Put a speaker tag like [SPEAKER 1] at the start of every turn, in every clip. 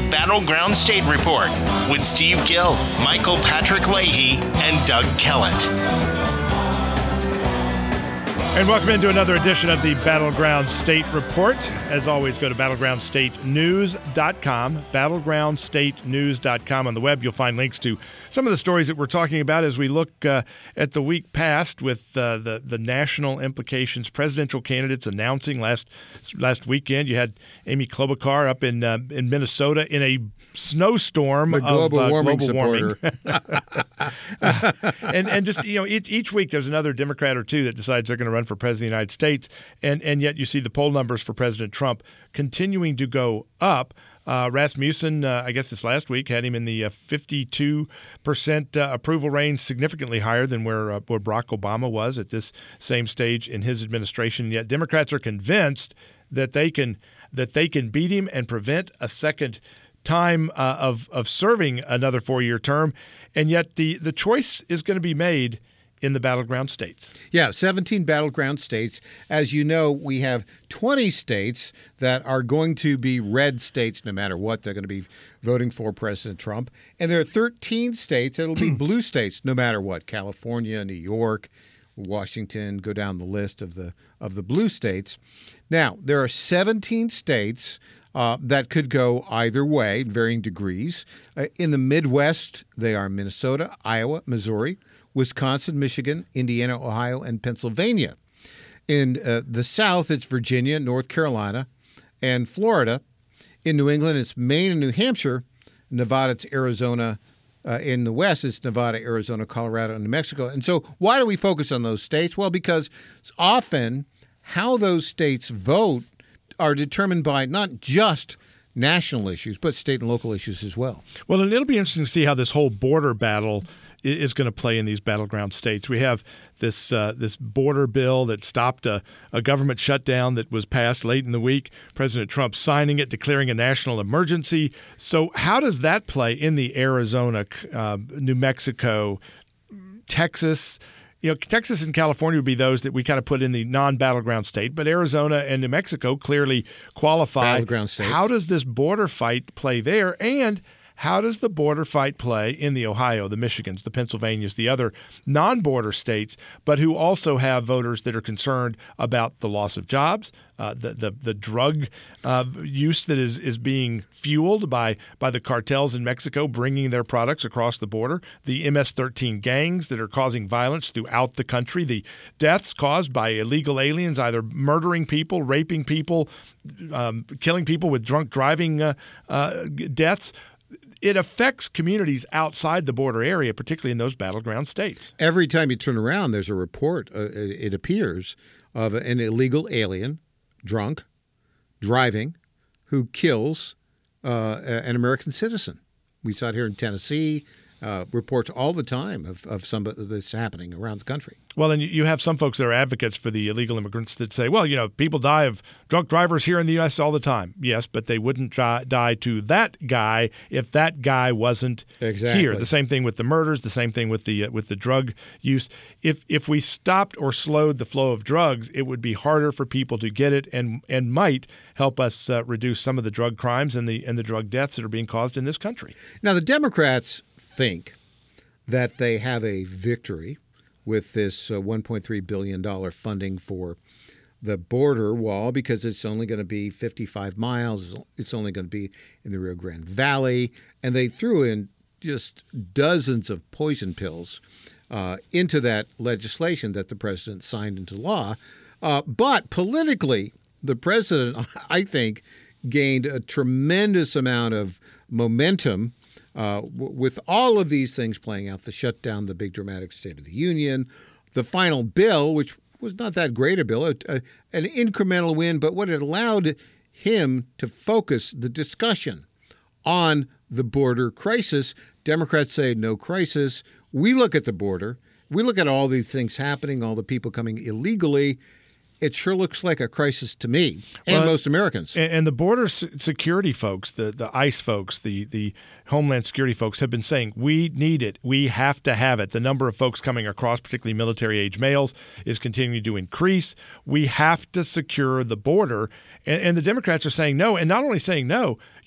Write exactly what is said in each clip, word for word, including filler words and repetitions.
[SPEAKER 1] Battleground State Report with Steve Gill, Michael Patrick Leahy, and Doug Kellett.
[SPEAKER 2] And welcome into another edition of the Battleground State Report. As always, go to battleground state news dot com, battleground state news dot com. On the web, you'll find links to some of the stories that we're talking about as we look uh, at the week past with uh, the, the national implications. Presidential candidates announcing last last weekend. You had Amy Klobuchar up in uh, in Minnesota in a snowstorm
[SPEAKER 3] the global
[SPEAKER 2] of uh,
[SPEAKER 3] warming
[SPEAKER 2] global warming.
[SPEAKER 3] supporter.
[SPEAKER 2] and and just, you know, each, each week there's another Democrat or two that decides they're going to run for president of the United States, and and yet you see the poll numbers for President Trump continuing to go up. Uh, Rasmussen, uh, I guess this last week, had him in the uh, fifty-two percent uh, approval range, significantly higher than where, uh, where Barack Obama was at this same stage in his administration. Yet Democrats are convinced that they can that they can beat him and prevent a second time uh, of of serving another four-year term. And yet the the choice is going to be made in the battleground states.
[SPEAKER 3] Yeah, seventeen battleground states. As you know, we have twenty states that are going to be red states no matter what. They're going to be voting for President Trump. And there are thirteen states that will be blue states no matter what. California, New York, Washington, go down the list of the of the blue states. Now, there are seventeen states uh, that could go either way in varying degrees. Uh, in the Midwest, they are Minnesota, Iowa, Missouri, Wisconsin, Michigan, Indiana, Ohio, and Pennsylvania. In uh, the South, it's Virginia, North Carolina, and Florida. In New England, it's Maine and New Hampshire. Nevada, it's Arizona. Uh, in the West, it's Nevada, Arizona, Colorado, and New Mexico. And so why do we focus on those states? Well, because often how those states vote are determined by not just national issues, but state and local issues as well.
[SPEAKER 2] Well, and it'll be interesting to see how this whole border battle is going to play in these battleground states. We have this uh, this border bill that stopped a, a government shutdown that was passed late in the week. President Trump signing it, declaring a national emergency. So how does that play in the Arizona, uh, New Mexico, Texas? You know, Texas and California would be those that we kind of put in the non-battleground state, but Arizona and New Mexico clearly qualify.
[SPEAKER 3] Battleground states.
[SPEAKER 2] How does this border fight play there? And how does the border fight play in the Ohio, the Michigans, the Pennsylvanias, the other non-border states, but who also have voters that are concerned about the loss of jobs, uh, the, the the drug uh, use that is is being fueled by by the cartels in Mexico bringing their products across the border, the M S thirteen gangs that are causing violence throughout the country, the deaths caused by illegal aliens either murdering people, raping people, um, killing people with drunk driving uh, uh, deaths. It affects communities outside the border area, particularly in those battleground states.
[SPEAKER 3] Every time you turn around, there's a report, uh, it appears, of an illegal alien, drunk, driving, who kills uh, an American citizen. We saw it here in Tennessee. Uh, reports all the time of, of some of this happening around the country.
[SPEAKER 2] Well, and you have some folks that are advocates for the illegal immigrants that say, well, you know, people die of drunk drivers here in the U S all the time. Yes, but they wouldn't die, die to that guy if that guy wasn't
[SPEAKER 3] exactly.
[SPEAKER 2] here. The same thing with the murders, the same thing with the uh, with the drug use. If if we stopped or slowed the flow of drugs, it would be harder for people to get it and and might help us uh, reduce some of the drug crimes and the and the drug deaths that are being caused in this country.
[SPEAKER 3] Now, the Democrats think that they have a victory with this uh, one point three billion dollars funding for the border wall because it's only going to be fifty-five miles. It's only going to be in the Rio Grande Valley. And they threw in just dozens of poison pills uh, into that legislation that the president signed into law. Uh, but politically, the president, I think, gained a tremendous amount of momentum Uh, w- with all of these things playing out, the shutdown, the big dramatic State of the Union, the final bill, which was not that great a bill, a, a, an incremental win, but what it allowed him to focus the discussion on the border crisis. Democrats say no crisis. We look at the border. We look at all these things happening, all the people coming illegally. It sure looks like a crisis to me and well, most Americans.
[SPEAKER 2] And, and the border security folks, the, the ICE folks, the, the Homeland Security folks have been saying, we need it. We have to have it. The number of folks coming across, particularly military-age males, is continuing to increase. We have to secure the border. And, and the Democrats are saying no. And not only saying no,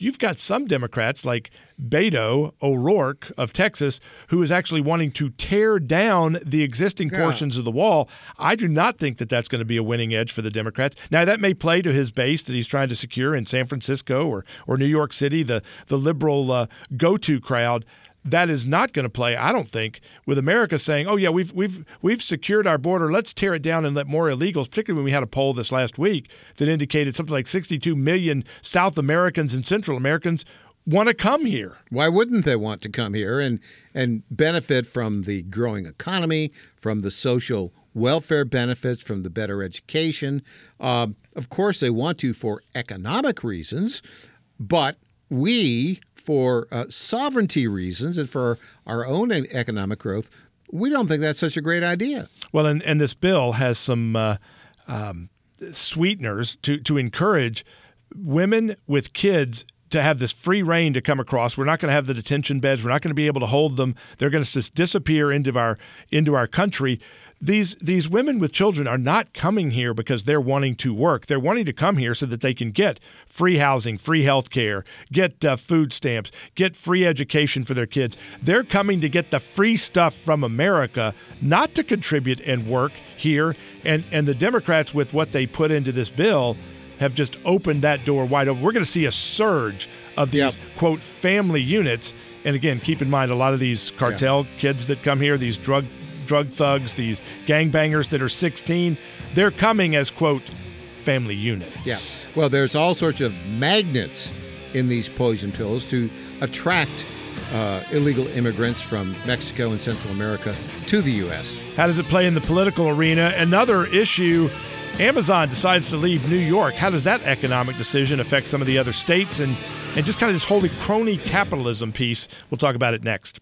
[SPEAKER 2] you've got some Democrats like Beto O'Rourke of Texas, who is actually wanting to tear down the existing
[SPEAKER 3] Yeah.
[SPEAKER 2] portions of the wall. I do not think that that's going to be a winning edge for the Democrats. Now, that may play to his base that he's trying to secure in San Francisco or, or New York City, the, the liberal uh, go-to crowd. That is not going to play, I don't think, with America saying, "Oh yeah, we've we've we've secured our border. Let's tear it down and let more illegals." Particularly when we had a poll this last week that indicated something like sixty-two million South Americans and Central Americans want to come here.
[SPEAKER 3] Why wouldn't they want to come here and and benefit from the growing economy, from the social welfare benefits, from the better education? Uh, of course, they want to for economic reasons, but we, for uh, sovereignty reasons and for our own economic growth, we don't think that's such a great idea.
[SPEAKER 2] Well, and, and this bill has some uh, um, sweeteners to, to encourage women with kids to have this free reign to come across. We're not going to have the detention beds. We're not going to be able to hold them. They're going to just disappear into our into our country. These these women with children are not coming here because they're wanting to work. They're wanting to come here so that they can get free housing, free health care, get uh, food stamps, get free education for their kids. They're coming to get the free stuff from America, not to contribute and work here. And, and the Democrats, with what they put into this bill, have just opened that door wide open. We're going to see a surge of these,
[SPEAKER 3] Yep.
[SPEAKER 2] quote, family units. And again, keep in mind, a lot of these cartel kids that come here, these drug drug thugs, these gangbangers that are sixteen, they're coming as, quote, family unit.
[SPEAKER 3] Yeah. Well, there's all sorts of magnets in these poison pills to attract uh, illegal immigrants from Mexico and Central America to the U S.
[SPEAKER 2] How does it play in the political arena? Another issue, Amazon decides to leave New York. How does that economic decision affect some of the other states? And, and just kind of this holy crony capitalism piece. We'll talk about it next.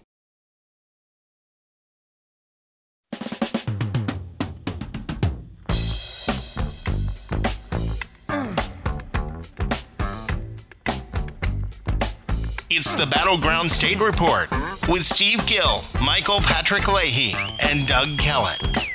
[SPEAKER 1] It's the Battleground State Report with Steve Gill, Michael Patrick Leahy, and Doug Kellett.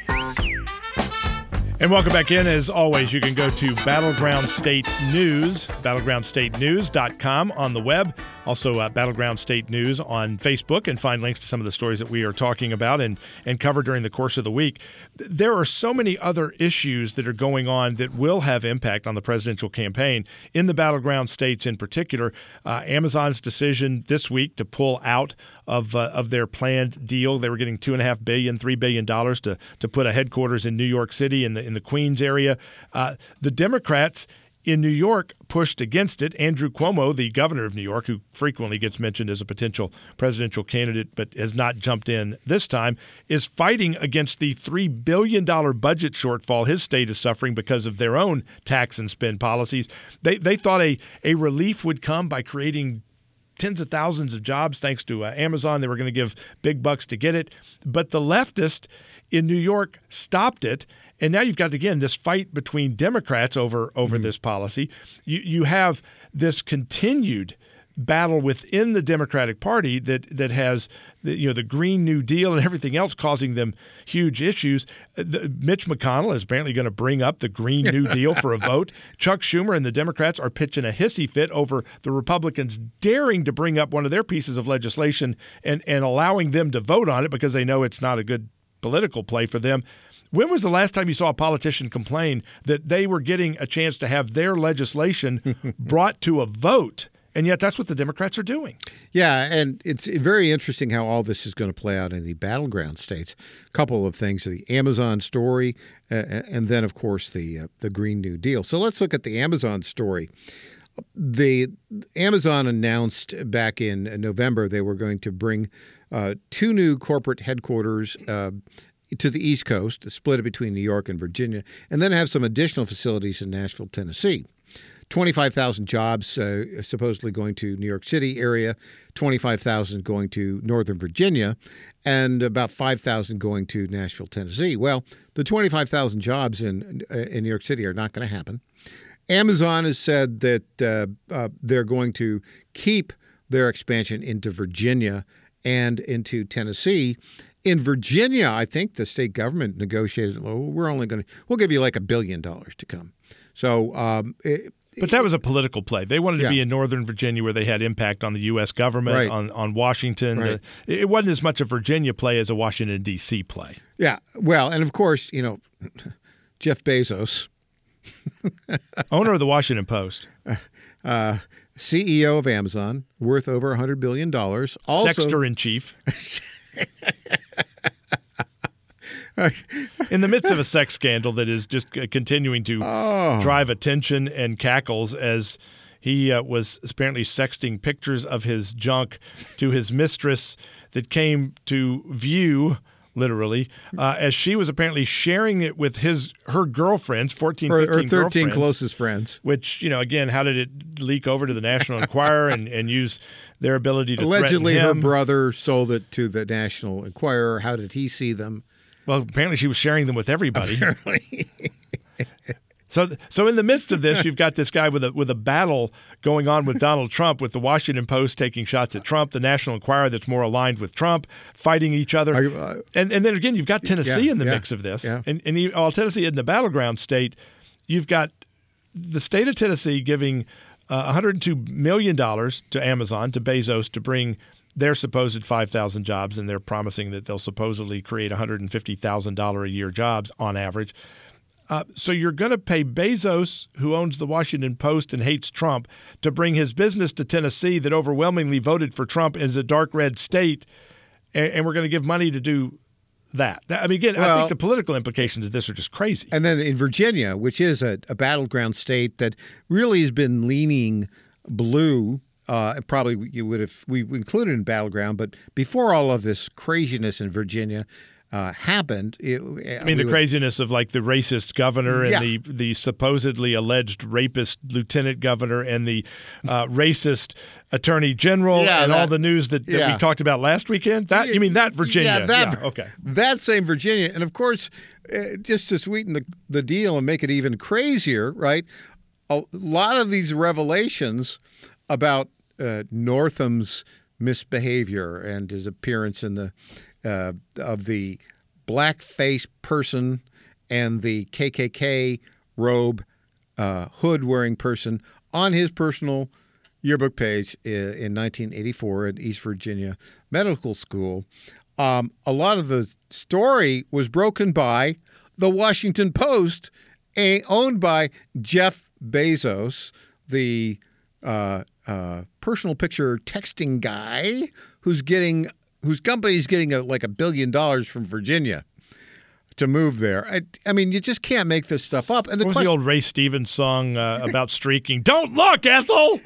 [SPEAKER 2] And welcome back in. As always, you can go to Battleground State News, battleground state news dot com on the web. Also, uh, Battleground State News on Facebook, and find links to some of the stories that we are talking about and, and cover during the course of the week. There are so many other issues that are going on that will have impact on the presidential campaign in the battleground states in particular. Uh, Amazon's decision this week to pull out of uh, of their planned deal. They were getting two and a half billion dollars, three billion dollars to to put a headquarters in New York City in the in the Queens area. Uh, the Democrats in New York pushed against it. Andrew Cuomo, the governor of New York, who frequently gets mentioned as a potential presidential candidate but has not jumped in this time, is fighting against the three billion dollars budget shortfall his state is suffering because of their own tax and spend policies. They they thought a, a relief would come by creating tens of thousands of jobs thanks to uh, Amazon. They were going to give big bucks to get it. But the leftist in New York stopped it. And now you've got, again, this fight between Democrats over, over mm-hmm. this policy. You, you have this continued battle within the Democratic Party that that has the, you know the Green New Deal and everything else causing them huge issues. The, Mitch McConnell is apparently going to bring up the Green New Deal for a vote. Chuck Schumer and the Democrats are pitching a hissy fit over the Republicans daring to bring up one of their pieces of legislation and, and allowing them to vote on it because they know it's not a good political play for them. When was the last time you saw a politician complain that they were getting a chance to have their legislation brought to a vote? And yet that's what the Democrats are doing.
[SPEAKER 3] Yeah, and it's very interesting how all this is going to play out in the battleground states. A couple of things, the Amazon story, uh, and then, of course, the uh, the Green New Deal. So let's look at the Amazon story. The Amazon announced back in November they were going to bring uh, two new corporate headquarters uh, to the East Coast, split it between New York and Virginia, and then have some additional facilities in Nashville, Tennessee. twenty-five thousand jobs uh, supposedly going to New York City area, twenty-five thousand going to Northern Virginia, and about five thousand going to Nashville, Tennessee. Well, the twenty-five thousand jobs in in New York City are not going to happen. Amazon has said that uh, uh, they're going to keep their expansion into Virginia and into Tennessee. In Virginia, I think the state government negotiated, well, we're only going to, we'll give you like a billion dollars to come. So um, it,
[SPEAKER 2] But that was a political play. They wanted to
[SPEAKER 3] Yeah.
[SPEAKER 2] be in Northern Virginia where they had impact on the U S government,
[SPEAKER 3] Right.
[SPEAKER 2] on, on Washington.
[SPEAKER 3] Right.
[SPEAKER 2] Uh, it wasn't as much a Virginia play as a Washington, D C play.
[SPEAKER 3] Yeah. Well, and of course, you know, Jeff Bezos,
[SPEAKER 2] Owner of the Washington Post.
[SPEAKER 3] uh, C E O of Amazon, worth over one hundred billion dollars. Also,
[SPEAKER 2] Sexter-in-chief. In the midst of a sex scandal that is just uh, continuing to
[SPEAKER 3] Oh.
[SPEAKER 2] drive attention and cackles as he uh, was apparently sexting pictures of his junk to his mistress that came to view, literally, uh, as she was apparently sharing it with his her girlfriends, fourteen,
[SPEAKER 3] Or,
[SPEAKER 2] fifteen
[SPEAKER 3] or thirteen
[SPEAKER 2] girlfriends,
[SPEAKER 3] closest friends.
[SPEAKER 2] which, you know, again, how did it leak over to the National Enquirer and, and use their ability to
[SPEAKER 3] Allegedly,
[SPEAKER 2] threaten
[SPEAKER 3] her
[SPEAKER 2] him?
[SPEAKER 3] brother sold it to the National Enquirer. How did he see them?
[SPEAKER 2] Well, apparently she was sharing them with everybody. So, so in the midst of this, you've got this guy with a with a battle going on with Donald Trump, with the Washington Post taking shots at Trump, the National Enquirer that's more aligned with Trump, fighting each other,
[SPEAKER 3] I- uh,
[SPEAKER 2] and and then again you've got Tennessee
[SPEAKER 3] Yeah,
[SPEAKER 2] in the
[SPEAKER 3] yeah,
[SPEAKER 2] mix of this,
[SPEAKER 3] yeah.
[SPEAKER 2] and and you, while Tennessee isn't a battleground state, you've got the state of Tennessee giving uh, one hundred two million dollars to Amazon, to Bezos, to bring their supposed five thousand jobs, and they're promising that they'll supposedly create one hundred fifty thousand dollars a year jobs on average. Uh, so you're going to pay Bezos, who owns the Washington Post and hates Trump, to bring his business to Tennessee that overwhelmingly voted for Trump as a dark red state, and, and we're going to give money to do that. That- I mean, again, I
[SPEAKER 3] Well-
[SPEAKER 2] think the political implications of this are just crazy.
[SPEAKER 3] And then in Virginia, which is a, a battleground state that really has been leaning blue, uh, probably you would have we included in battleground, but before all of this craziness in Virginia uh, happened, it,
[SPEAKER 2] I mean, the craziness of like the racist governor and
[SPEAKER 3] Yeah.
[SPEAKER 2] the, the supposedly alleged rapist lieutenant governor and the uh, racist attorney general
[SPEAKER 3] Yeah,
[SPEAKER 2] and all
[SPEAKER 3] that-
[SPEAKER 2] the news that, that
[SPEAKER 3] yeah.
[SPEAKER 2] we talked about last weekend. That you mean that Virginia?
[SPEAKER 3] Yeah, that,
[SPEAKER 2] okay.
[SPEAKER 3] that same Virginia. And of course, uh, just to sweeten the, the deal and make it even crazier, right? A lot of these revelations about uh, Northam's misbehavior and his appearance in the uh, of the blackface person and the K K K robe, uh, hood wearing person on his personal yearbook page i- in nineteen eighty-four at East Virginia Medical School. Um, a lot of the story was broken by the Washington Post, a, owned by Jeff Bezos, the uh, uh, personal picture texting guy who's getting whose company's getting a, like a billion dollars from Virginia to move there. I, I mean, you just can't make this stuff up. And the
[SPEAKER 2] What was
[SPEAKER 3] question,
[SPEAKER 2] the old Ray Stevens song uh, about streaking? Don't look, Ethel!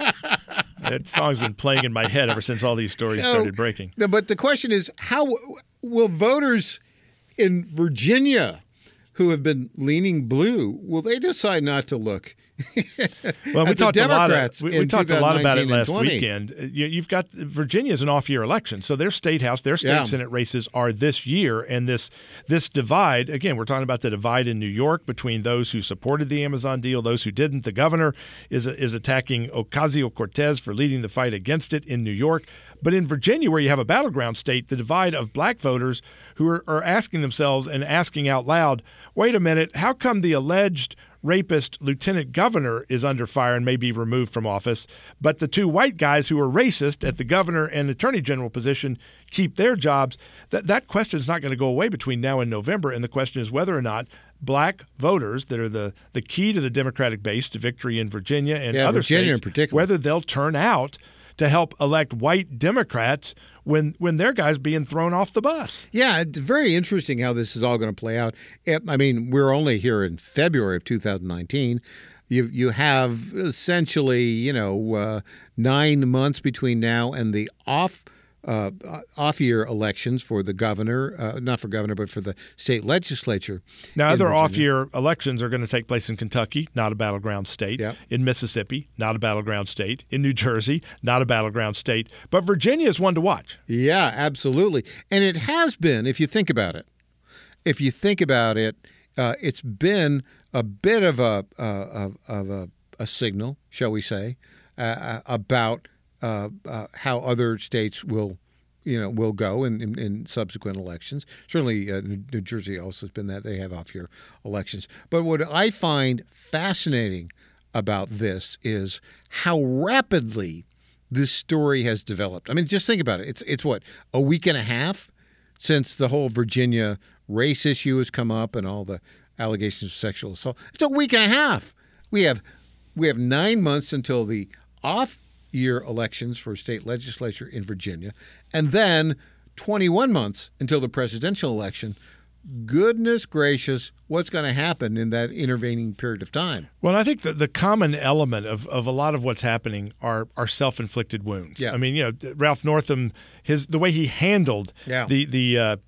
[SPEAKER 2] That song's been playing in my head ever since all these stories
[SPEAKER 3] So-
[SPEAKER 2] started breaking.
[SPEAKER 3] No, but the question is, how will voters in Virginia who have been leaning blue, will they decide not to look?
[SPEAKER 2] Well, we
[SPEAKER 3] at the
[SPEAKER 2] talked a lot.
[SPEAKER 3] Democrats
[SPEAKER 2] Of, we we
[SPEAKER 3] in
[SPEAKER 2] talked a lot about it
[SPEAKER 3] twenty nineteen and
[SPEAKER 2] last
[SPEAKER 3] twenty.
[SPEAKER 2] weekend. Uh, You, you've got Virginia's an off-year election, so their state house, their state
[SPEAKER 3] Yeah.
[SPEAKER 2] senate races are this year, and this this divide. Again, we're talking about the divide in New York between those who supported the Amazon deal, those who didn't. The governor is is attacking Ocasio-Cortez for leading the fight against it in New York. But in Virginia, where you have a battleground state, the divide of black voters who are, are asking themselves and asking out loud, wait a minute, how come the alleged rapist lieutenant governor is under fire and may be removed from office, but the two white guys who are racist at the governor and attorney general position keep their jobs? That, that question is not going to go away between now and November, and the question is whether or not black voters that are the, the key to the Democratic base to victory in Virginia and
[SPEAKER 3] Yeah,
[SPEAKER 2] other
[SPEAKER 3] Virginia
[SPEAKER 2] states,
[SPEAKER 3] in particular.
[SPEAKER 2] whether they'll turn out to help elect white Democrats when when their guys being thrown off the bus.
[SPEAKER 3] Yeah, it's very interesting how this is all going to play out. It- I mean, we're only here in February of two thousand nineteen. You you have essentially, you know, uh, nine months between now and the off uh, off year elections for the governor, uh, not for governor, but for the state legislature.
[SPEAKER 2] Now,
[SPEAKER 3] in
[SPEAKER 2] other
[SPEAKER 3] Virginia.
[SPEAKER 2] off-year elections are going to take place in Kentucky, not a battleground state.
[SPEAKER 3] Yep.
[SPEAKER 2] In Mississippi, not a battleground state. In New Jersey, not a battleground state. But Virginia is one to watch.
[SPEAKER 3] Yeah, absolutely. And it has been, if you think about it, if you think about it, uh, it's been a bit of a uh, of, of a, a signal, shall we say, uh, about uh, uh, how other states will, you know, will go in, in, in subsequent elections. Certainly, uh, New New Jersey also has been that they have off-year elections. But what I find fascinating about this is how rapidly this story has developed. I mean, just think about it. It's it's what, a week and a half since the whole Virginia race issue has come up and all the allegations of sexual assault. It's a week and a half. We have we have nine months until the off-year elections for state legislature in Virginia, and then twenty-one months until the presidential election. Goodness gracious, what's going to happen in that intervening period of time?
[SPEAKER 2] Well, I think that the common element of, of a lot of what's happening are are self-inflicted wounds.
[SPEAKER 3] Yeah.
[SPEAKER 2] I mean, you know, Ralph Northam, his the way he handled
[SPEAKER 3] Yeah.
[SPEAKER 2] the the uh,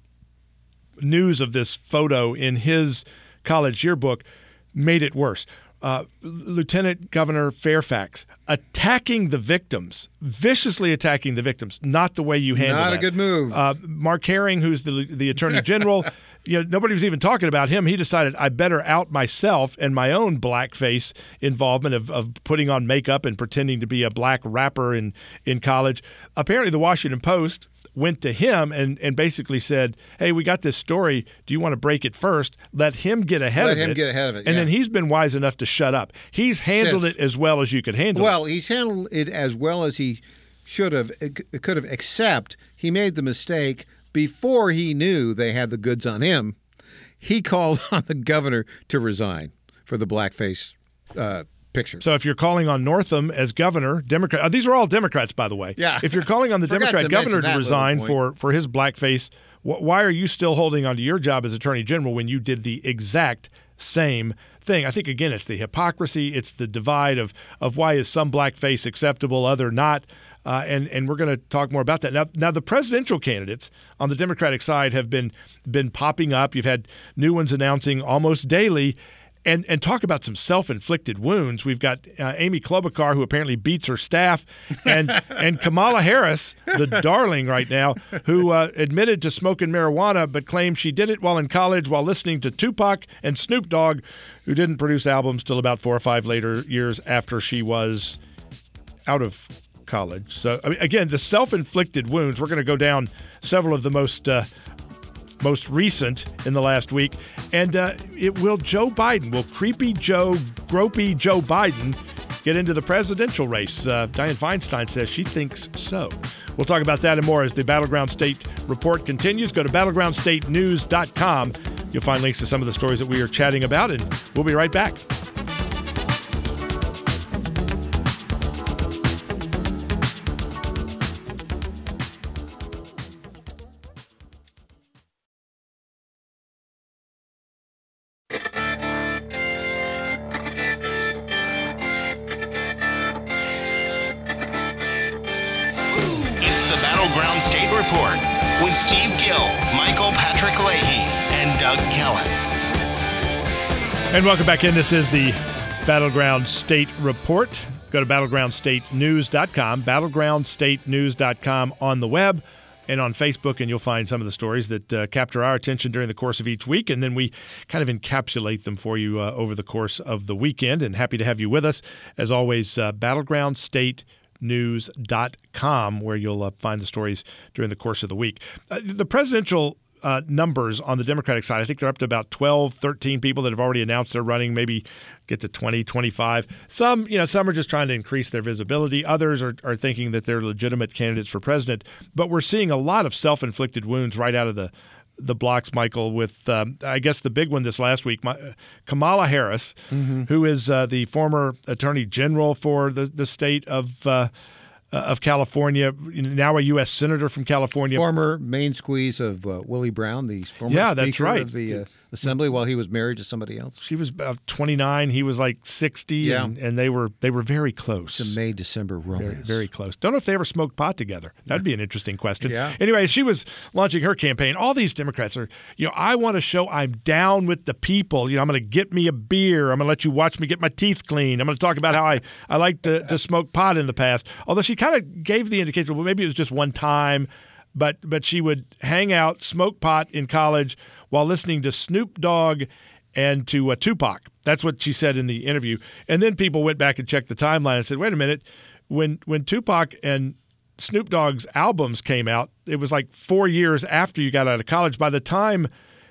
[SPEAKER 2] news of this photo in his college yearbook made it worse. Uh, Lieutenant Governor Fairfax attacking the victims, viciously attacking the victims, not the way you handle
[SPEAKER 3] Not
[SPEAKER 2] that.
[SPEAKER 3] a good move.
[SPEAKER 2] Uh, Mark Herring, who's the the Attorney General, you know, nobody was even talking about him. He decided I better out myself and my own blackface involvement of, of putting on makeup and pretending to be a black rapper in, in college. Apparently, the Washington Post went to him and, and basically said, hey, we got this story. Do you want to break it first? Let him get ahead
[SPEAKER 3] Let
[SPEAKER 2] of it.
[SPEAKER 3] him get ahead of it,
[SPEAKER 2] And
[SPEAKER 3] yeah.
[SPEAKER 2] then he's been wise enough to shut up. He's handled
[SPEAKER 3] Since-
[SPEAKER 2] it as well as you could handle
[SPEAKER 3] Well,
[SPEAKER 2] it.
[SPEAKER 3] he's handled it as well as he should have, it could have, except he made the mistake before he knew they had the goods on him. He called on the governor to resign for the blackface uh, picture.
[SPEAKER 2] So if you're calling on Northam as governor, Democrat, uh, these are all Democrats, by the way.
[SPEAKER 3] Yeah.
[SPEAKER 2] If you're calling on the
[SPEAKER 3] Forgot
[SPEAKER 2] Democrat
[SPEAKER 3] to
[SPEAKER 2] governor
[SPEAKER 3] mention
[SPEAKER 2] to
[SPEAKER 3] that
[SPEAKER 2] resign
[SPEAKER 3] little
[SPEAKER 2] for, for his blackface, wh- why are you still holding on to your job as Attorney General when you did the exact same thing? I think, again, it's the hypocrisy. It's the divide of, of why is some blackface acceptable, other not. Uh, and and we're going to talk more about that. Now, now the presidential candidates on the Democratic side have been been popping up. You've had new ones announcing almost daily. And and talk about some self-inflicted wounds. We've got uh, Amy Klobuchar, who apparently beats her staff, and and Kamala Harris, the darling right now, who uh, admitted to smoking marijuana but claimed she did it while in college while listening to Tupac and Snoop Dogg, who didn't produce albums till about four or five later years after she was out of college. So, I mean, again, the self-inflicted wounds, we're going to go down several of the most uh, most recent in the last week. And uh, it will Joe Biden, will creepy Joe, gropey Joe Biden get into the presidential race? Uh, Dianne Feinstein says she thinks so. We'll talk about that and more as the Battleground State report continues. Go to battleground state news dot com. You'll find links to some of the stories that we are chatting about, and we'll be right back.
[SPEAKER 1] It's the Battleground State Report with Steve Gill, Michael Patrick Leahy, and Doug Kellen.
[SPEAKER 2] And welcome back in. This is the Battleground State Report. Go to battleground state news dot com, battleground state news dot com on the web and on Facebook, and you'll find some of the stories that uh, capture our attention during the course of each week, and then we kind of encapsulate them for you uh, over the course of the weekend. And happy to have you with us. As always, uh, battleground state news dot com, where you'll uh, find the stories during the course of the week. Uh, the presidential uh, numbers on the Democratic side, I think they're up to about twelve, thirteen people that have already announced they're running, maybe get to twenty, twenty-five. Some, you know, some are just trying to increase their visibility. Others are, are thinking that they're legitimate candidates for president. But we're seeing a lot of self-inflicted wounds right out of the the blocks, Michael, with um, I guess the big one this last week, my, uh, Kamala Harris, mm-hmm. who is uh, the former Attorney General for the, the state of uh, of California, now a U S Senator from California.
[SPEAKER 3] Former main squeeze of uh, Willie Brown, the former
[SPEAKER 2] Yeah,
[SPEAKER 3] Speaker
[SPEAKER 2] that's right.
[SPEAKER 3] of the uh, Assembly, while he was married to somebody else.
[SPEAKER 2] She was about twenty-nine. He was like sixty,
[SPEAKER 3] Yeah.
[SPEAKER 2] and, and they were they were very close.
[SPEAKER 3] It's a May-December romance.
[SPEAKER 2] Very, very close. Don't know if they ever smoked pot together. That'd be an interesting question.
[SPEAKER 3] Yeah.
[SPEAKER 2] Anyway, she was launching her campaign. All these Democrats are, you know, I want to show I'm down with the people. You know, I'm going to get me a beer. I'm going to let you watch me get my teeth clean. I'm going to talk about how I, I like to, to smoke pot in the past. Although she kind of gave the indication, well, maybe it was just one time, but but she would hang out, smoke pot in college while listening to Snoop Dogg and to uh, Tupac. That's what she said in the interview. And then people went back and checked the timeline and said, wait a minute, when when Tupac and Snoop Dogg's albums came out, it was like four years after you got out of college. By the time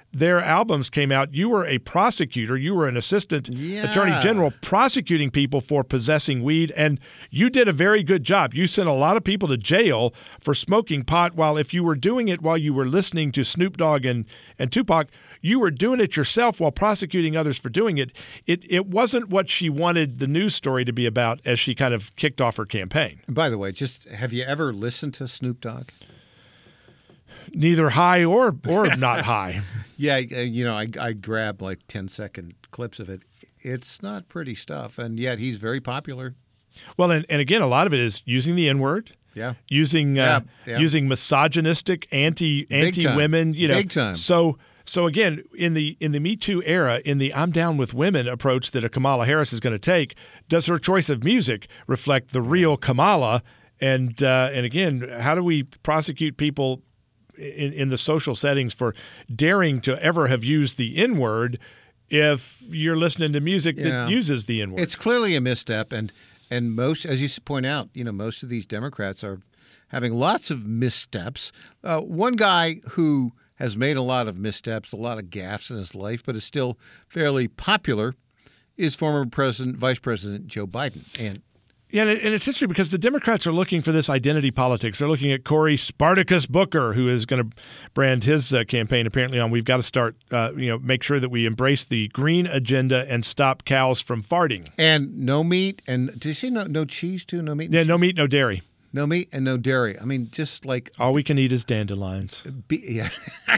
[SPEAKER 2] their albums came out, you were a prosecutor. You were an assistant
[SPEAKER 3] Yeah.
[SPEAKER 2] attorney general prosecuting people for possessing weed, and you did a very good job. You sent a lot of people to jail for smoking pot, while if you were doing it while you were listening to Snoop Dogg and, and Tupac, you were doing it yourself while prosecuting others for doing it. It it wasn't what she wanted the news story to be about as she kind of kicked off her campaign.
[SPEAKER 3] And by the way, just have you ever listened to Snoop Dogg?
[SPEAKER 2] Neither high or or not high.
[SPEAKER 3] Yeah, uh, you know, I, I grabbed like ten second clips of it. It's not pretty stuff, and yet he's very popular.
[SPEAKER 2] Well, and, and again, a lot of it is using the N-word.
[SPEAKER 3] Yeah.
[SPEAKER 2] Using uh,
[SPEAKER 3] Yeah, yeah.
[SPEAKER 2] using misogynistic, anti anti women, you know.
[SPEAKER 3] Big time.
[SPEAKER 2] So so again, in the in the Me Too era, in the I'm down with women approach that a Kamala Harris is going to take, does her choice of music reflect the real Kamala? And uh, and again, how do we prosecute people in, in the social settings for daring to ever have used the N-word if you're listening to music
[SPEAKER 3] Yeah.
[SPEAKER 2] that uses the N-word?
[SPEAKER 3] It's clearly a misstep, and and most, as you point out, you know, most of these Democrats are having lots of missteps. Uh, one guy who has made a lot of missteps, a lot of gaffes in his life, but is still fairly popular, is former President, Vice President Joe Biden. And
[SPEAKER 2] Yeah, and, it, and it's history because the Democrats are looking for this identity politics. They're looking at Cory Spartacus Booker, who is going to brand his uh, campaign apparently on, we've got to start, uh, you know, make sure that we embrace the green agenda and stop cows from farting.
[SPEAKER 3] and no meat, and did you say no, no cheese too? No meat? and
[SPEAKER 2] Yeah,
[SPEAKER 3] cheese?
[SPEAKER 2] no meat, no dairy.
[SPEAKER 3] No meat and no dairy. I mean, just like,
[SPEAKER 2] All we can eat is dandelions.
[SPEAKER 3] be, yeah.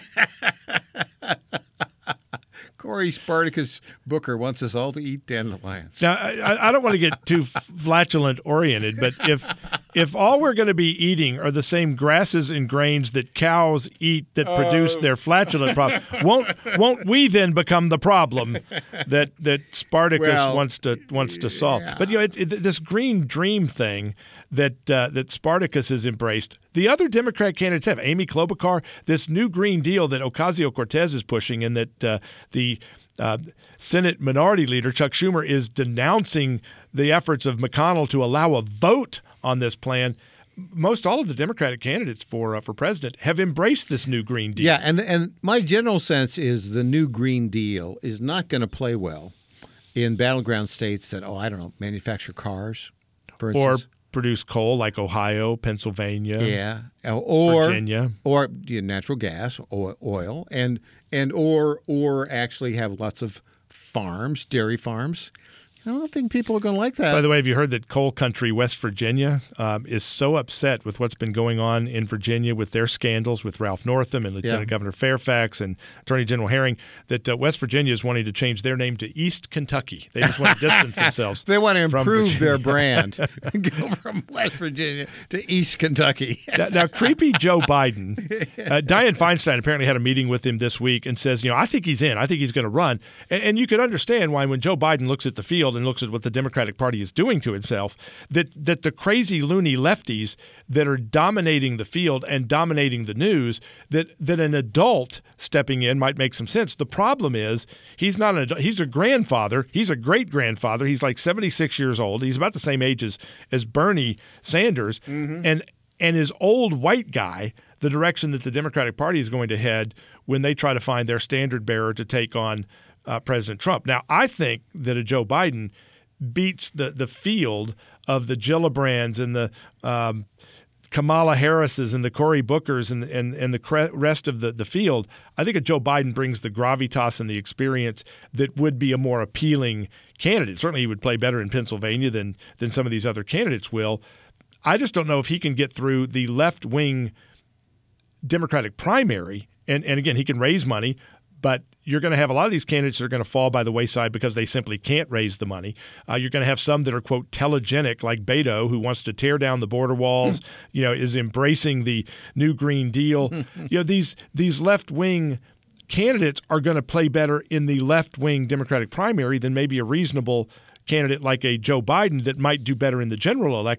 [SPEAKER 3] Cory Spartacus Booker wants us all to eat dandelions.
[SPEAKER 2] Now, I, I don't want to get too flatulent oriented, but if if all we're going to be eating are the same grasses and grains that cows eat that produce their flatulent problem, won't won't we then become the problem that that Spartacus
[SPEAKER 3] Well,
[SPEAKER 2] wants to wants to solve?
[SPEAKER 3] yeah.
[SPEAKER 2] But you know, it, it, this green dream thing that uh, that Spartacus has embraced. The other Democrat candidates have. Amy Klobuchar, this new Green Deal that Ocasio-Cortez is pushing, and that uh, the uh, Senate Minority Leader Chuck Schumer is denouncing the efforts of McConnell to allow a vote on this plan. Most all of the Democratic candidates for uh, for president have embraced this new Green Deal.
[SPEAKER 3] Yeah, and and my general sense is the new Green Deal is not going to play well in battleground states that, oh, I don't know, manufacture cars, for
[SPEAKER 2] Or
[SPEAKER 3] instance.
[SPEAKER 2] produce coal like Ohio, Pennsylvania,
[SPEAKER 3] yeah, or
[SPEAKER 2] Virginia.
[SPEAKER 3] or you know, natural gas, or oil, and and or or actually have lots of farms, dairy farms. I don't think people are going to like that.
[SPEAKER 2] By the way, have you heard that coal country West Virginia um, is so upset with what's been going on in Virginia with their scandals with Ralph Northam and Lieutenant
[SPEAKER 3] Yeah.
[SPEAKER 2] Governor Fairfax and Attorney General Herring, that uh, West Virginia is wanting to change their name to East Kentucky. They just want to distance themselves.
[SPEAKER 3] They want to
[SPEAKER 2] from
[SPEAKER 3] improve
[SPEAKER 2] Virginia.
[SPEAKER 3] their brand. Go from West Virginia to East Kentucky.
[SPEAKER 2] Now, now, creepy Joe Biden, uh, Dianne Feinstein apparently had a meeting with him this week and says, you know, I think he's in. I think he's going to run. And, and you could understand why when Joe Biden looks at the field and looks at what the Democratic Party is doing to itself, that, that the crazy loony lefties that are dominating the field and dominating the news, that, that an adult stepping in might make some sense. The problem is he's not an adult. He's a grandfather. He's a great-grandfather. He's like seventy-six years old. He's about the same age as, as Bernie Sanders. Mm-hmm. And and his old white guy, the direction that the Democratic Party is going to head when they try to find their standard bearer to take on uh, President Trump. Now, I think that a Joe Biden beats the, the field of the Gillibrands and the um, Kamala Harrises and the Cory Bookers and and, and the cre- rest of the, the field. I think a Joe Biden brings the gravitas and the experience that would be a more appealing candidate. Certainly he would play better in Pennsylvania than than some of these other candidates will. I just don't know if he can get through the left-wing Democratic primary. And, and again, he can raise money, but you're going to have a lot of these candidates that are going to fall by the wayside because they simply can't raise the money. Uh, you're going to have some that are, quote, telegenic, like Beto, who wants to tear down the border walls, you know, is embracing the new Green Deal. You know, these these left-wing candidates are going to play better in the left-wing Democratic primary than maybe a reasonable candidate like a Joe Biden that might do better in the general election.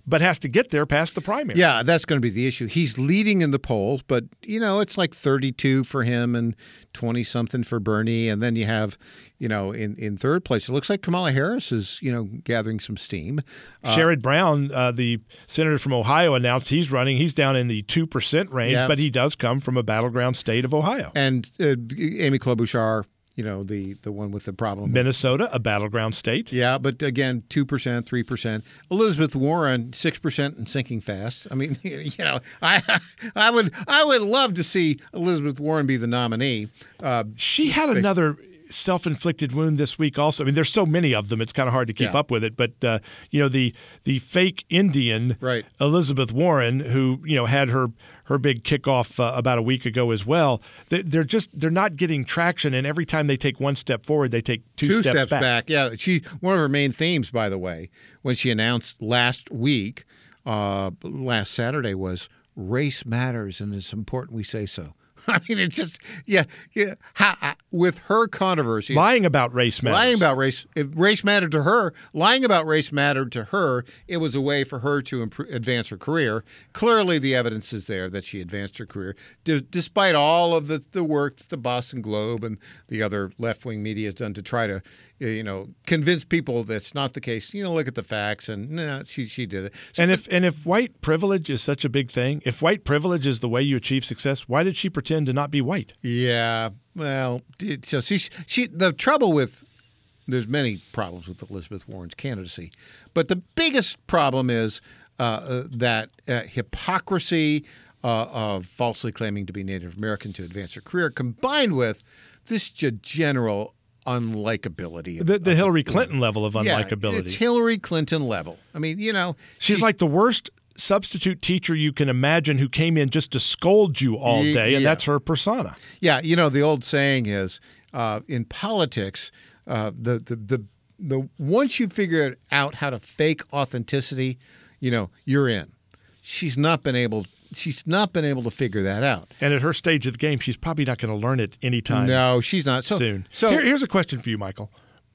[SPEAKER 2] but has to get there past the primary.
[SPEAKER 3] Yeah, that's going to be the issue. He's leading in the polls, but, you know, it's like thirty-two for him and twenty-something for Bernie. And then you have, you know, in, in third place, it looks like Kamala Harris is, you know, gathering some steam. Uh,
[SPEAKER 2] Sherrod Brown, uh, the senator from Ohio, announced he's running. He's down in the two percent range,
[SPEAKER 3] yeah.
[SPEAKER 2] but he does come from a battleground state of Ohio.
[SPEAKER 3] And uh, Amy Klobuchar, you know, the, the one with the problem.
[SPEAKER 2] Minnesota, a battleground state.
[SPEAKER 3] Yeah, but again, two percent, three percent. Elizabeth Warren, six percent and sinking fast. I mean, you know, I I would I would love to see Elizabeth Warren be the nominee. Uh,
[SPEAKER 2] she had another self-inflicted wound this week also. I mean, there's so many of them, it's kind of hard to keep
[SPEAKER 3] yeah.
[SPEAKER 2] up with it. But, uh, you know, the the fake Indian,
[SPEAKER 3] right.
[SPEAKER 2] Elizabeth Warren, who, you know, had her her big kickoff uh, about a week ago as well, they're just they're not getting traction. And every time they take one step forward, they take two,
[SPEAKER 3] two
[SPEAKER 2] steps,
[SPEAKER 3] steps
[SPEAKER 2] back.
[SPEAKER 3] back. Yeah, she one of her main themes, by the way, when she announced last week, uh, last Saturday, was race matters and it's important we say so. I mean, it's just, yeah, yeah. How, with her controversy.
[SPEAKER 2] Lying about race matters.
[SPEAKER 3] Lying about race. If race mattered to her, lying about race mattered to her. It was a way for her to improve, advance her career. Clearly, the evidence is there that she advanced her career, D- despite all of the, the work that the Boston Globe and the other left-wing media has done to try to, you know, convince people that's not the case. You know, look at the facts, and nah, she she did it. So,
[SPEAKER 2] and if and if white privilege is such a big thing, if white privilege is the way you achieve success, why did she pretend to not be white?
[SPEAKER 3] Yeah, well, so she she the trouble with there's many problems with Elizabeth Warren's candidacy, but the biggest problem is uh, uh, that uh, hypocrisy uh, of falsely claiming to be Native American to advance her career, combined with this general unlikability. Of,
[SPEAKER 2] the the
[SPEAKER 3] of
[SPEAKER 2] Hillary
[SPEAKER 3] the,
[SPEAKER 2] Clinton level of unlikability.
[SPEAKER 3] Yeah, it's Hillary Clinton level. I mean, you know.
[SPEAKER 2] She's, she's like the worst substitute teacher you can imagine who came in just to scold you all day, and
[SPEAKER 3] yeah.
[SPEAKER 2] that's her persona.
[SPEAKER 3] Yeah, you know, the old saying is, uh, in politics, uh, the, the, the, the once you figure out how to fake authenticity, you know, you're in. She's not been able She's not been able to figure that out.
[SPEAKER 2] And at her stage of the game, she's probably not going to learn it anytime
[SPEAKER 3] No, she's not. So,
[SPEAKER 2] soon.
[SPEAKER 3] So
[SPEAKER 2] Here, here's a question for you, Michael.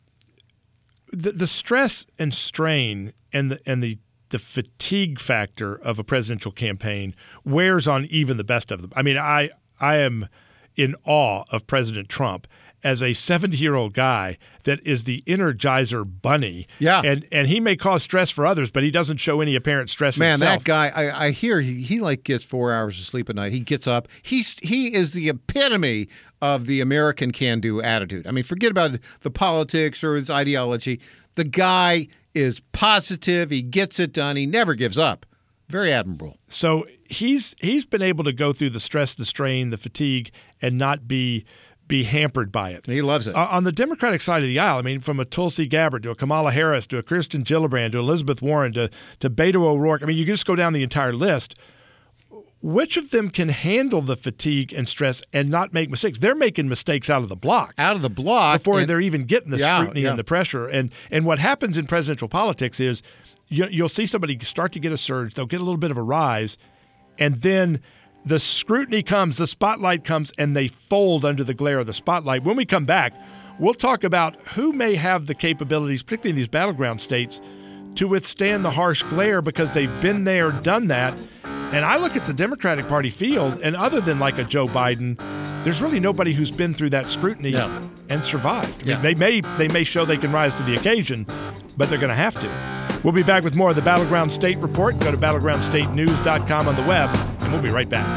[SPEAKER 2] The, the stress and strain and the and the the fatigue factor of a presidential campaign wears on even the best of them. I mean, I I am in awe of President Trump as a seventy-year-old guy that is the Energizer Bunny.
[SPEAKER 3] Yeah.
[SPEAKER 2] And and he may cause stress for others, but he doesn't show any apparent stress
[SPEAKER 3] Man,
[SPEAKER 2] himself.
[SPEAKER 3] that guy, I, I hear he, he like gets four hours of sleep a night. He gets up. He's He is the epitome of the American can-do attitude. I mean, forget about the politics or his ideology. The guy is positive. He gets it done. He never gives up. Very admirable.
[SPEAKER 2] So he's he's been able to go through the stress, the strain, the fatigue, and not be be hampered by it.
[SPEAKER 3] He loves it.
[SPEAKER 2] Uh, on the Democratic side of the aisle, I mean, from a Tulsi Gabbard to a Kamala Harris to a Kirsten Gillibrand to Elizabeth Warren to, to Beto O'Rourke, I mean, you can just go down the entire list. Which of them can handle the fatigue and stress and not make mistakes? They're making mistakes out of the block.
[SPEAKER 3] Out of the block.
[SPEAKER 2] Before
[SPEAKER 3] and,
[SPEAKER 2] they're even getting the
[SPEAKER 3] yeah,
[SPEAKER 2] scrutiny
[SPEAKER 3] yeah.
[SPEAKER 2] and the pressure. And and what happens in presidential politics is you, you'll see somebody start to get a surge. They'll get a little bit of a rise, and then the scrutiny comes, the spotlight comes, and they fold under the glare of the spotlight. When we come back, we'll talk about who may have the capabilities, particularly in these battleground states, to withstand the harsh glare because they've been there, done that. And I look at the Democratic Party field, and other than like a Joe Biden, there's really nobody who's been through that scrutiny
[SPEAKER 3] yeah.
[SPEAKER 2] and survived. I
[SPEAKER 3] Yeah.
[SPEAKER 2] mean, they may they may show they can rise to the occasion, but they're going to have to. We'll be back with more of the Battleground State Report. Go to battleground state news dot com on the web, and we'll be right back.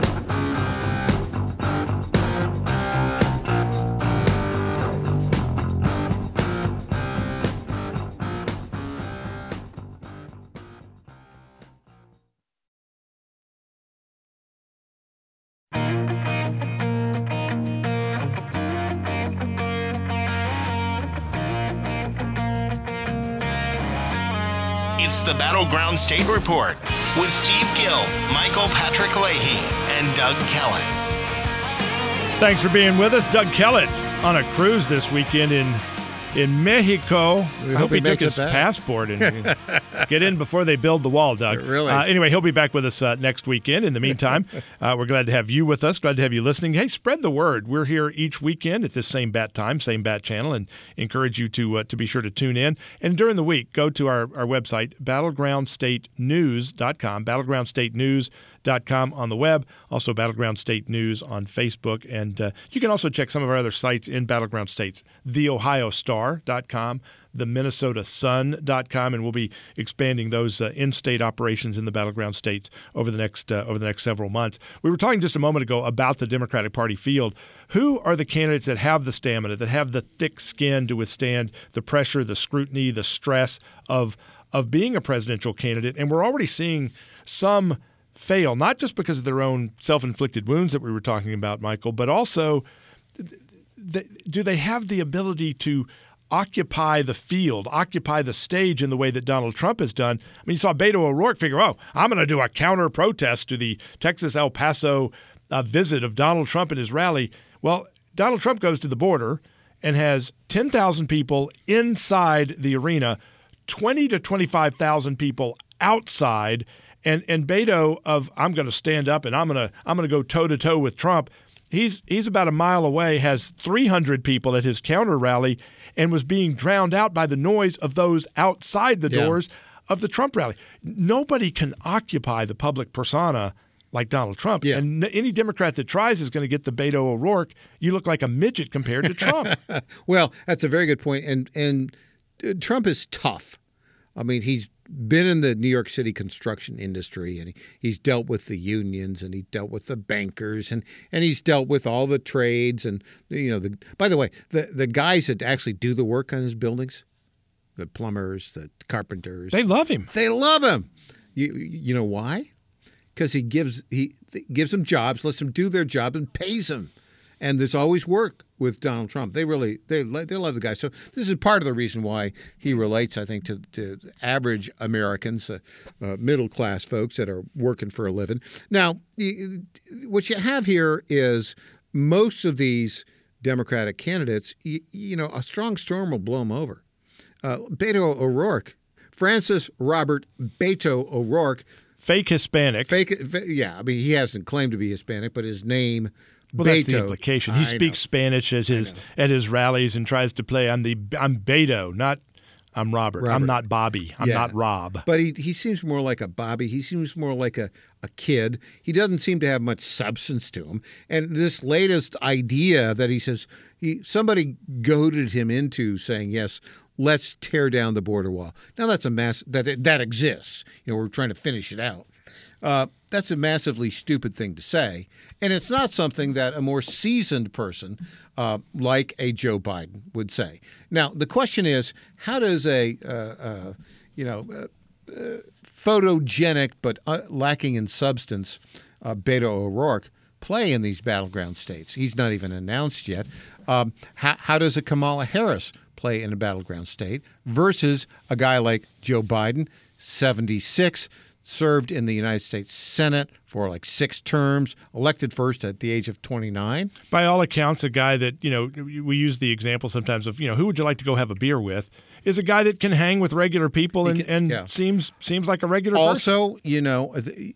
[SPEAKER 1] It's the Battleground State Report with Steve Gill, Michael Patrick Leahy, and Doug Kellett.
[SPEAKER 2] Thanks for being with us. Doug Kellett on a cruise this weekend in in Mexico. We
[SPEAKER 3] I
[SPEAKER 2] hope he,
[SPEAKER 3] he
[SPEAKER 2] took
[SPEAKER 3] makes it
[SPEAKER 2] his
[SPEAKER 3] back.
[SPEAKER 2] passport and get in before they build the wall, Doug.
[SPEAKER 3] Really?
[SPEAKER 2] Uh, anyway, he'll be back with us uh, next weekend. In the meantime, uh, we're glad to have you with us. Glad to have you listening. Hey, spread the word. We're here each weekend at this same bat time, same bat channel, and encourage you to uh, to be sure to tune in. And during the week, go to our, our website, battleground state news dot com, battleground state news dot com on the web, also Battleground State News on Facebook. And uh, you can also check some of our other sites in Battleground States, the ohio star dot com, the minnesota sun dot com, and we'll be expanding those uh, in-state operations in the Battleground States over the next uh, over the next several months. We were talking just a moment ago about the Democratic Party field. Who are the candidates that have the stamina, that have the thick skin to withstand the pressure, the scrutiny, the stress of of being a presidential candidate? And we're already seeing some fail, not just because of their own self-inflicted wounds that we were talking about, Michael, but also th- do they have the ability to occupy the field, occupy the stage in the way that Donald Trump has done? I mean, you saw Beto O'Rourke figure, oh, I'm going to do a counter-protest to the Texas-El Paso uh, visit of Donald Trump and his rally. Well, Donald Trump goes to the border and has ten thousand people inside the arena, twenty to twenty-five thousand people outside. And and Beto of I'm going to stand up and I'm going to I'm going to go toe to toe with Trump. He's he's about a mile away, has three hundred people at his counter rally, and was being drowned out by the noise of those outside the
[SPEAKER 3] Yeah.
[SPEAKER 2] doors of the Trump rally. Nobody can occupy the public persona like Donald Trump.
[SPEAKER 3] Yeah.
[SPEAKER 2] And any Democrat that tries is going to get the Beto O'Rourke. You look like a midget compared to Trump.
[SPEAKER 3] Well, that's a very good point. And and uh, Trump is tough. I mean, he's been in the New York City construction industry, and he, he's dealt with the unions, and he dealt with the bankers, and, and he's dealt with all the trades, and you know. The by the way, the the guys that actually do the work on his buildings, the plumbers, the carpenters,
[SPEAKER 2] They love him.
[SPEAKER 3] They love him. You you know why? Because he gives he gives them jobs, lets them do their job, and pays them. And there's always work with Donald Trump. They really they they love the guy. So this is part of the reason why he relates, I think, to, to average Americans, uh, uh, middle class folks that are working for a living. Now, what you have here is most of these Democratic candidates. You, you know, a strong storm will blow them over. Uh, Beto O'Rourke, Francis Robert Beto O'Rourke,
[SPEAKER 2] Fake Hispanic.
[SPEAKER 3] fake. Yeah, I mean, he hasn't claimed to be Hispanic, but his name.
[SPEAKER 2] Well,
[SPEAKER 3] Beto.
[SPEAKER 2] that's the implication. He
[SPEAKER 3] I
[SPEAKER 2] speaks
[SPEAKER 3] know.
[SPEAKER 2] Spanish at his at his rallies and tries to play. I'm the I'm Beto, not I'm Robert.
[SPEAKER 3] Robert.
[SPEAKER 2] I'm not Bobby. I'm
[SPEAKER 3] Yeah.
[SPEAKER 2] not Rob.
[SPEAKER 3] But he he seems more like a Bobby. He seems more like a, a kid. He doesn't seem to have much substance to him. And this latest idea that he says he somebody goaded him into saying, yes, let's tear down the border wall. Now that's a mass that that exists. You know, we're trying to finish it out. Uh, that's a massively stupid thing to say. And it's not something that a more seasoned person uh, like a Joe Biden would say. Now, the question is, how does a, uh, uh, you know, uh, uh, photogenic but uh, lacking in substance uh, Beto O'Rourke play in these battleground states? He's not even announced yet. Um, how, how does a Kamala Harris play in a battleground state versus a guy like Joe Biden, seventy-six, served in the United States Senate for like six terms, elected first at the age of twenty-nine.
[SPEAKER 2] By all accounts, a guy that, you know, we use the example sometimes of, you know, who would you like to go have a beer with, is a guy that can hang with regular people and,
[SPEAKER 3] He can-
[SPEAKER 2] and
[SPEAKER 3] yeah.
[SPEAKER 2] seems seems like a regular person.
[SPEAKER 3] Also, you know,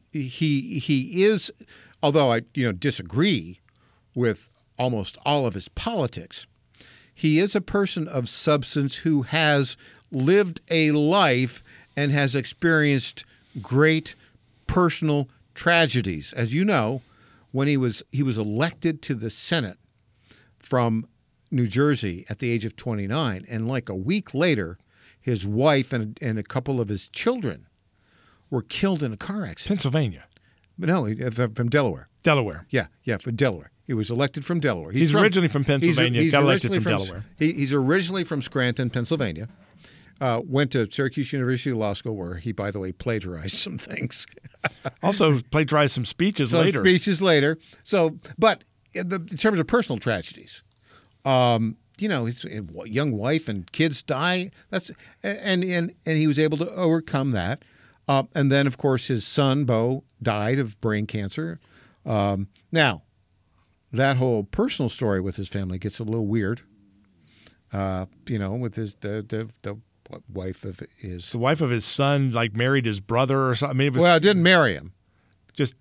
[SPEAKER 3] he he is, although I you know disagree with almost all of his politics, he is a person of substance who has lived a life and has experienced great personal tragedies. As you know, when he was he was elected to the Senate from New Jersey at the age of twenty-nine, and like a week later, his wife and, and a couple of his children were killed in a car accident.
[SPEAKER 2] Pennsylvania,
[SPEAKER 3] No, he- from from Delaware.
[SPEAKER 2] Delaware.
[SPEAKER 3] Yeah, yeah, from Delaware. He was elected from Delaware.
[SPEAKER 2] He's originally from Pennsylvania,
[SPEAKER 3] he's
[SPEAKER 2] got elected
[SPEAKER 3] originally
[SPEAKER 2] from Delaware.
[SPEAKER 3] he- he's originally from Scranton, Pennsylvania. Uh, went to Syracuse University Law School, where he, by the way, plagiarized some things.
[SPEAKER 2] Also plagiarized some speeches
[SPEAKER 3] Some
[SPEAKER 2] later.
[SPEAKER 3] speeches later. So, but in, the, in terms of personal tragedies, um, you know, his young wife and kids die. That's and and and he was able to overcome that. Uh, and then, of course, his son Bo died of brain cancer. Um, now, that whole personal story with his family gets a little weird. uh, you know, with his the the, the wife of his
[SPEAKER 2] the wife of his son, like married his brother or something. I mean, it was
[SPEAKER 3] well, didn't marry him.
[SPEAKER 2] just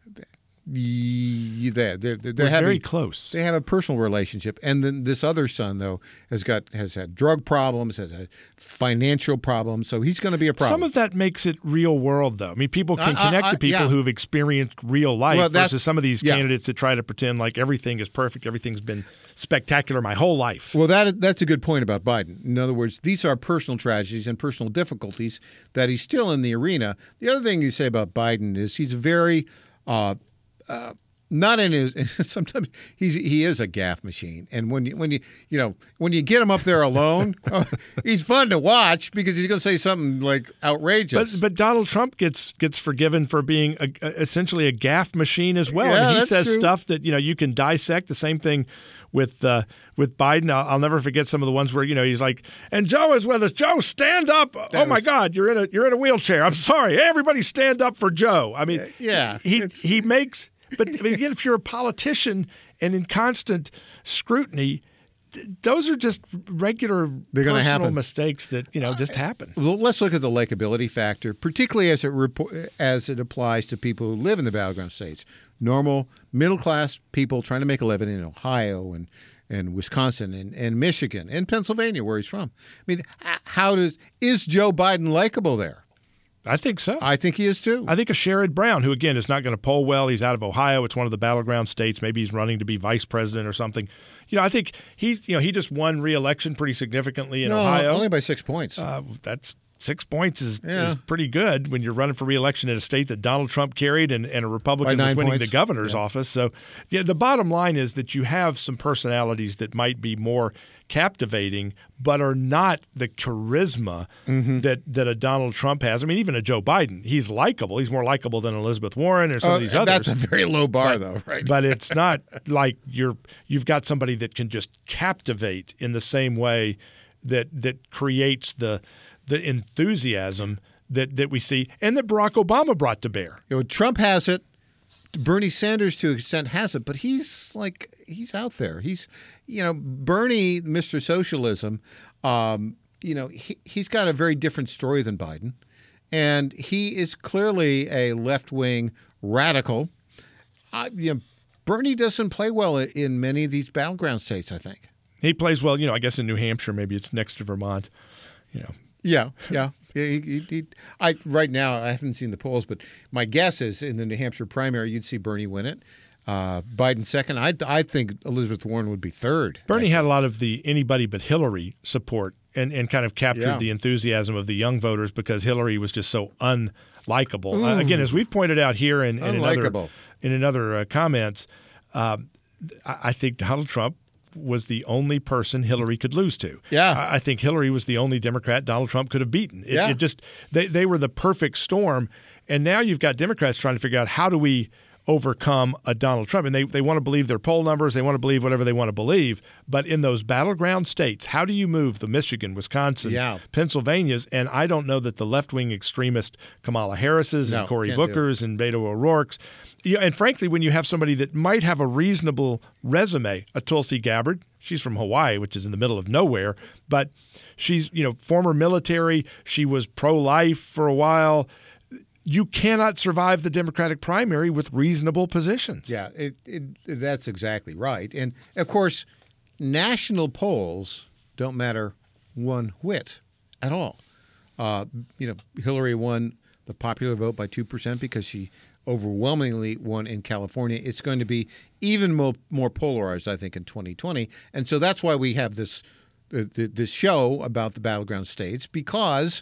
[SPEAKER 3] Yeah, they're, they're, they're
[SPEAKER 2] was
[SPEAKER 3] having,
[SPEAKER 2] very close.
[SPEAKER 3] They have a personal relationship, and then this other son though has got has had drug problems, has had financial problems, so he's going to be a problem.
[SPEAKER 2] Some of that makes it real world, though. I mean, people can
[SPEAKER 3] I- I-
[SPEAKER 2] connect
[SPEAKER 3] I-
[SPEAKER 2] to people
[SPEAKER 3] yeah.
[SPEAKER 2] who've experienced real life
[SPEAKER 3] Well, that's-
[SPEAKER 2] versus some of these
[SPEAKER 3] yeah.
[SPEAKER 2] candidates that try to pretend like everything is perfect, everything's been spectacular my whole life.
[SPEAKER 3] Well, that that's a good point about Biden. In other words, these are personal tragedies and personal difficulties that he's still in the arena. The other thing you say about Biden is he's very uh, uh, not in his. Sometimes he's he is a gaffe machine, and when you when you you know when you get him up there alone, uh, he's fun to watch because he's going to say something like outrageous.
[SPEAKER 2] But but Donald Trump gets gets forgiven for being a, a- essentially a gaffe machine as well.
[SPEAKER 3] Yeah,
[SPEAKER 2] and he
[SPEAKER 3] that's
[SPEAKER 2] says
[SPEAKER 3] true.
[SPEAKER 2] stuff that you know you can dissect. The same thing with uh, with Biden. I'll, I'll never forget some of the ones where you know he's like, "And Joe is with us. Joe, stand up! oh my
[SPEAKER 3] was-
[SPEAKER 2] God, you're in a you're in a wheelchair. I'm sorry. Everybody stand up for Joe." I mean,
[SPEAKER 3] yeah,
[SPEAKER 2] he
[SPEAKER 3] it's-
[SPEAKER 2] he makes. But I mean, again, if you're a politician and in constant scrutiny, th- those are just regular
[SPEAKER 3] They're gonna
[SPEAKER 2] personal
[SPEAKER 3] happen.
[SPEAKER 2] mistakes that you know just happen.
[SPEAKER 3] Well, let's look at the likability factor, particularly as it repo- as it applies to people who live in the battleground states. Normal middle class people trying to make a living in Ohio and, and Wisconsin and, and Michigan and Pennsylvania, where he's from. I mean, h- how does is Joe Biden likable there?
[SPEAKER 2] I think so.
[SPEAKER 3] I think he is too.
[SPEAKER 2] I think a Sherrod Brown, who again is not going to poll well, he's out of Ohio. It's one of the battleground states. Maybe he's running to be vice president or something. You know, I think he's you know he just won re-election pretty significantly in
[SPEAKER 3] no,
[SPEAKER 2] Ohio.
[SPEAKER 3] only by six points.
[SPEAKER 2] Uh, that's six points is,
[SPEAKER 3] Yeah.
[SPEAKER 2] is pretty good when you're running for re-election in a state that Donald Trump carried and, and a Republican
[SPEAKER 3] By
[SPEAKER 2] was
[SPEAKER 3] nine
[SPEAKER 2] winning
[SPEAKER 3] points.
[SPEAKER 2] the governor's
[SPEAKER 3] Yeah.
[SPEAKER 2] office. So, yeah, the bottom line is that you have some personalities that might be more captivating, but are not the charisma
[SPEAKER 3] Mm-hmm.
[SPEAKER 2] that that a Donald Trump has. I mean, even a Joe Biden, he's likable. He's more likable than Elizabeth Warren or some
[SPEAKER 3] Oh,
[SPEAKER 2] of these
[SPEAKER 3] and
[SPEAKER 2] others.
[SPEAKER 3] that's a very low bar,
[SPEAKER 2] But-
[SPEAKER 3] though, right?
[SPEAKER 2] But it's not like you're you've got somebody that can just captivate in the same way that that creates the the enthusiasm that that we see and that Barack Obama brought to bear.
[SPEAKER 3] You know, Trump has it. Bernie Sanders, to an extent, has it, but he's like he's out there. He's, you know, Bernie, Mister Socialism. Um, you know, he he's got a very different story than Biden, and he is clearly a left-wing radical. Uh, you know, Bernie doesn't play well in many of these battleground states, I think.
[SPEAKER 2] He plays well, you know, I guess in New Hampshire, maybe it's next to Vermont, you know.
[SPEAKER 3] Yeah, yeah. He, he, he, I right now I haven't seen the polls, but my guess is in the New Hampshire primary you'd see Bernie win it, uh, Biden second. I I think Elizabeth Warren would be third.
[SPEAKER 2] Bernie had a lot of the anybody but Hillary support and, and kind of captured
[SPEAKER 3] Yeah.
[SPEAKER 2] the enthusiasm of the young voters because Hillary was just so unlikable. Uh, again, as we've pointed out here in, in another,
[SPEAKER 3] Unlikable.
[SPEAKER 2] in another uh, comments, um, I, I think Donald Trump was the only person Hillary could lose to.
[SPEAKER 3] Yeah.
[SPEAKER 2] I, I think Hillary was the only Democrat Donald Trump could have beaten. It,
[SPEAKER 3] Yeah.
[SPEAKER 2] it just they, they were the perfect storm. And now you've got Democrats trying to figure out how do we overcome a Donald Trump. And they, they want to believe their poll numbers. They want to believe whatever they want to believe. But in those battleground states, how do you move the Michigan, Wisconsin,
[SPEAKER 3] Yeah.
[SPEAKER 2] Pennsylvanias? And I don't know that the left-wing extremist Kamala Harris's
[SPEAKER 3] No,
[SPEAKER 2] and Cory
[SPEAKER 3] can't do it.
[SPEAKER 2] Booker's and Beto O'Rourke's. Yeah, and frankly, when you have somebody that might have a reasonable resume, a Tulsi Gabbard, she's from Hawaii, which is in the middle of nowhere, but she's, you know, former military. She was pro-life for a while. You cannot survive the Democratic primary with reasonable positions.
[SPEAKER 3] Yeah, it, it, that's exactly right. And of course, national polls don't matter one whit at all. Uh, you know, Hillary won the popular vote by two percent because she overwhelmingly won in California. It's going to be even more, more polarized, I think, in twenty twenty. And so that's why we have this uh, th- this show about the battleground states, because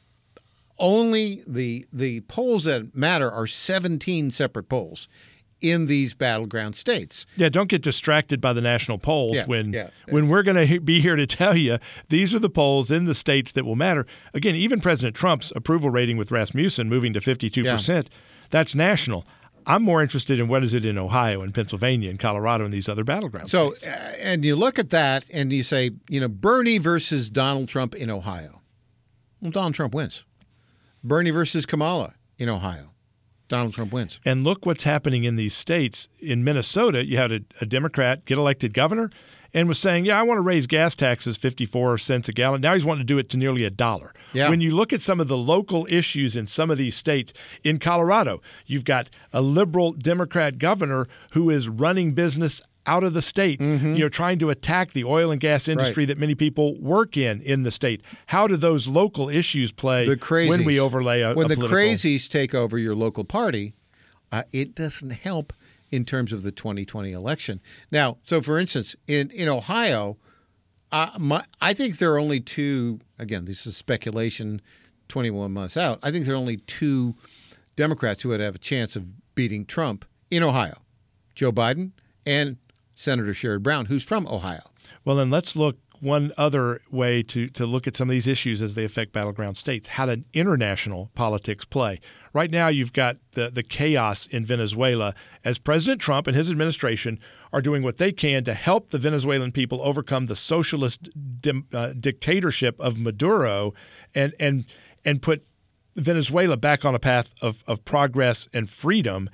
[SPEAKER 3] only the the polls that matter are seventeen separate polls in these battleground states.
[SPEAKER 2] Yeah, don't get distracted by the national polls
[SPEAKER 3] Yeah,
[SPEAKER 2] when
[SPEAKER 3] yeah.
[SPEAKER 2] when we're going to be here to tell you these are the polls in the states that will matter. Again, even President Trump's approval rating with Rasmussen moving to fifty-two percent, that's national. I'm more interested in what is it in Ohio and Pennsylvania and Colorado and these other battleground
[SPEAKER 3] So,
[SPEAKER 2] states.
[SPEAKER 3] uh, and you look at that and you say, you know, Bernie versus Donald Trump in Ohio. Well, Donald Trump wins. Bernie versus Kamala in Ohio. Donald Trump wins.
[SPEAKER 2] And look what's happening in these states. In Minnesota, you had a, a Democrat get elected governor, and was saying, yeah, I want to raise gas taxes fifty-four cents a gallon. Now he's wanting to do it to nearly a dollar.
[SPEAKER 3] Yeah.
[SPEAKER 2] When you look at some of the local issues in some of these states, in Colorado, you've got a liberal Democrat governor who is running business out of the state, mm-hmm. you know, trying to attack the oil and gas industry
[SPEAKER 3] right.
[SPEAKER 2] that many people work in in the state. How do those local issues play
[SPEAKER 3] the crazies,
[SPEAKER 2] when we overlay a
[SPEAKER 3] when
[SPEAKER 2] a
[SPEAKER 3] the
[SPEAKER 2] political...
[SPEAKER 3] crazies take over your local party? Uh, it doesn't help in terms of the twenty twenty election. Now, so for instance, in in Ohio, uh, my, I think there are only two. Again, this is speculation. twenty-one months out, I think there are only two Democrats who would have a chance of beating Trump in Ohio: Joe Biden and Senator Sherrod Brown, who's from Ohio.
[SPEAKER 2] Well, then let's look one other way to, to look at some of these issues as they affect battleground states. How do international politics play? Right now, you've got the, the chaos in Venezuela as President Trump and his administration are doing what they can to help the Venezuelan people overcome the socialist dim, uh, dictatorship of Maduro and and and put Venezuela back on a path of, of progress and freedom.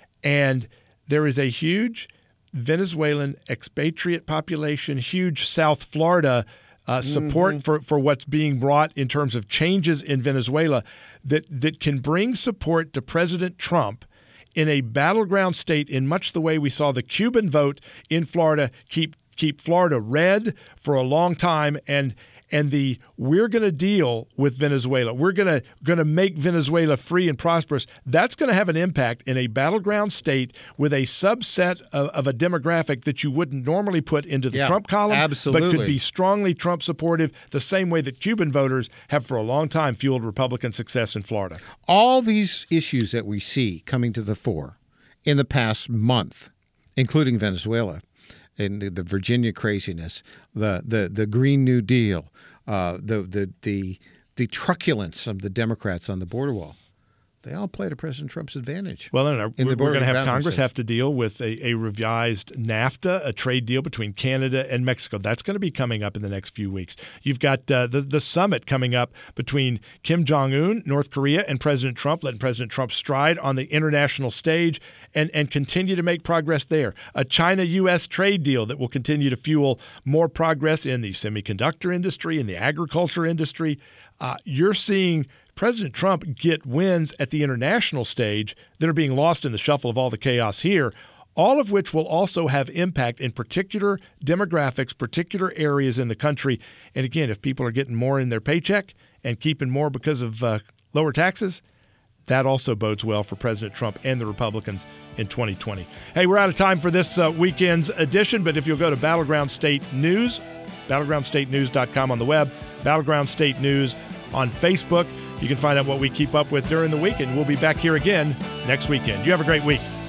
[SPEAKER 2] And there is a huge Venezuelan expatriate population, huge South Florida uh, support mm-hmm. for, for what's being brought in terms of changes in Venezuela that, that can bring support to President Trump in a battleground state in much the way we saw the Cuban vote in Florida keep keep Florida red for a long time, and and the we're going to deal with Venezuela. We're going to going to make Venezuela free and prosperous. That's going to have an impact in a battleground state with a subset of, of a demographic that you wouldn't normally put into the
[SPEAKER 3] yeah,
[SPEAKER 2] Trump column,
[SPEAKER 3] absolutely.
[SPEAKER 2] but could be strongly Trump supportive, the same way that Cuban voters have for a long time fueled Republican success in Florida.
[SPEAKER 3] All these issues that we see coming to the fore in the past month, including Venezuela, and the Virginia craziness, the the the Green New Deal, uh, the the the the truculence of the Democrats on the border wall, they all play to President Trump's advantage.
[SPEAKER 2] Well, no, no,
[SPEAKER 3] in
[SPEAKER 2] we're,
[SPEAKER 3] the
[SPEAKER 2] we're going to have
[SPEAKER 3] boundary
[SPEAKER 2] Congress
[SPEAKER 3] state.
[SPEAKER 2] have to deal with a, a revised NAFTA, a trade deal between Canada and Mexico. That's going to be coming up in the next few weeks. You've got uh, the, the summit coming up between Kim Jong-un, North Korea, and President Trump, letting President Trump stride on the international stage and, and continue to make progress there. A China-U S trade deal that will continue to fuel more progress in the semiconductor industry, in the agriculture industry. Uh, you're seeing President Trump get wins at the international stage that are being lost in the shuffle of all the chaos here, all of which will also have impact in particular demographics, particular areas in the country. And again, if people are getting more in their paycheck and keeping more because of uh, lower taxes, that also bodes well for President Trump and the Republicans in twenty twenty. Hey, we're out of time for this uh, weekend's edition, but if you'll go to Battleground State News, battleground state news dot com on the web, Battleground State News on Facebook, you can find out what we keep up with during the week, and we'll be back here again next weekend. You have a great week.